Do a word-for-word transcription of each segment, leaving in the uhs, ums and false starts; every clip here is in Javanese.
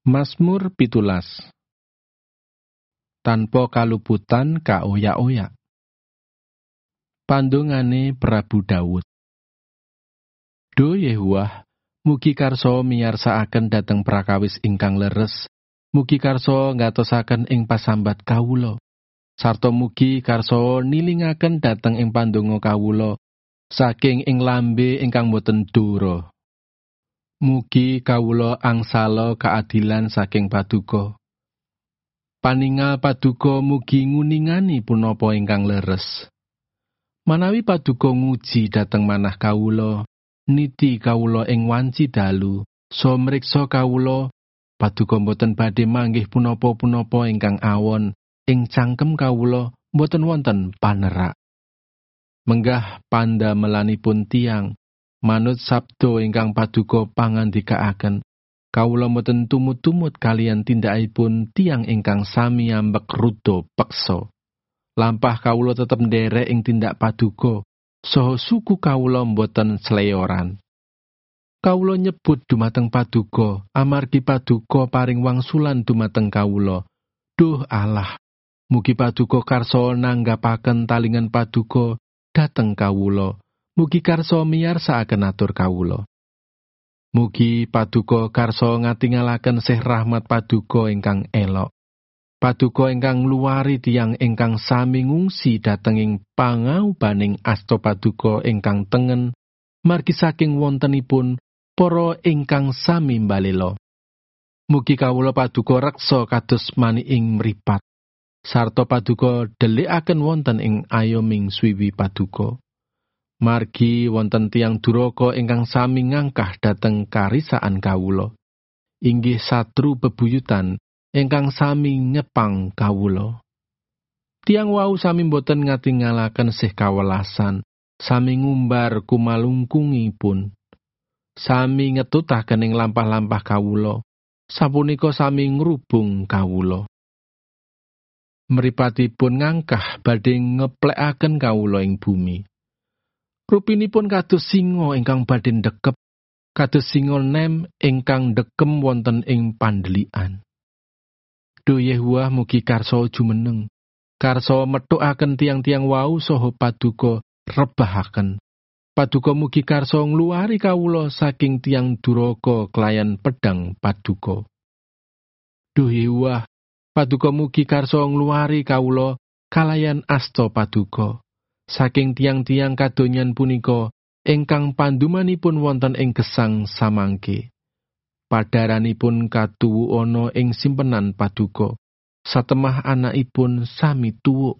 Mazmur pitulas. Tanpa kaluputan kaoyak-oyak. Pandongane Prabu Daud. Do Yehuwah, mugi karso miyarsakaken dhateng prakawis ingkang leres, mugi karso ngatosaken ing pasambat kawula, sarta mugi karso nilingaken dhateng ing pandonga kawula, saking ing lambe ingkang boten dura. Mugi kawula angsala kaadilan saking paduka. Paningal paduka mugi nguningani punapa ingkang leres. Manawi paduka nguji dhateng manah kawula, niti kawula ing wanci dalu, so mriksa kawula, paduka boten badhe manggih punapa-punapa ingkang awon, ing cangkem kawula boten wonten panerak. Menggah pandamelanipun tiyang, manut sabda ingkang paduka pangandikaaken, kawula boten tumut-tumut kalian tindakipun tiyang ingkang sami ambek ruda peksa. Lampah kawula tetep nderek ing tindak paduka, saha suku kawula boten sleyoran. Kawula nyebut dumateng paduka, amargi paduka paring wangsulan dumateng kawula. Duh Allah, mugi paduka karsa nanggapaken talingan paduka dhateng kawula. Mugi karsa miyarsakaken atur kawula. Mugi paduka karsa ngatingalaken sih rahmat paduka ingkang elok. Paduka ingkang ngluwari tiyang ingkang sami ngungsi dhateng ing pangaubaning asta paduka ingkang tengen, margi saking wontenipun para ingkang sami mbalela. Mugi kawula paduka reksa kados maniing mripat, sarta paduka dhelikaken wonten ing ayoming swiwi paduka. Margi wonten tiyang duraka ingkang sami ngangkah dhateng karisaan kawula, inggih satru bebuyutan ingkang sami nyepang kawula. Tiyang wau sami boten ngatingalaken sih kawelasan, sami ngumbar kumalungkungipun, sami ngetutaken ing lampah-lampah kawula, sapunika sami ngrubung kawula. Mripatipun ngangkah badhe ngeplekaken kawula ing bumi. Rupinipun kados singa ingkang badhe ndekep, kados singa nem ingkang ndekem wonten ing pandhelikan. Do Yehuwah mugi karsa jumeneng, karsa methukaken tiang-tiang wau saha paduka rebahaken. Paduka mugi karsa ngluwari kawula saking tiang duraka kelayan pedang paduka. Do Yehuwah, paduka mugi karsa ngluwari kawula kalayan asta paduka, saking tiang-tiang kadonyan punika ingkang pandumanipun wonten ing gesang samangke. Padaranipun katuwu ana ing simpenan paduka, satemah anakipun sami tuwuk.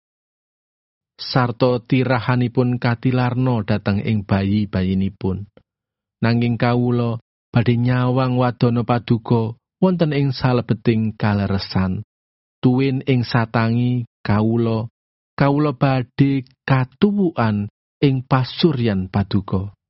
Sarta tirahanipun katilarna dhateng ing bayi-bayinipun. Nanging kawula badhe nyawang wadana paduka wonten ing salebeting kaleresan. Tuwin ing satangi kawula, kawula badhe katuwukan ing pasuryan paduka.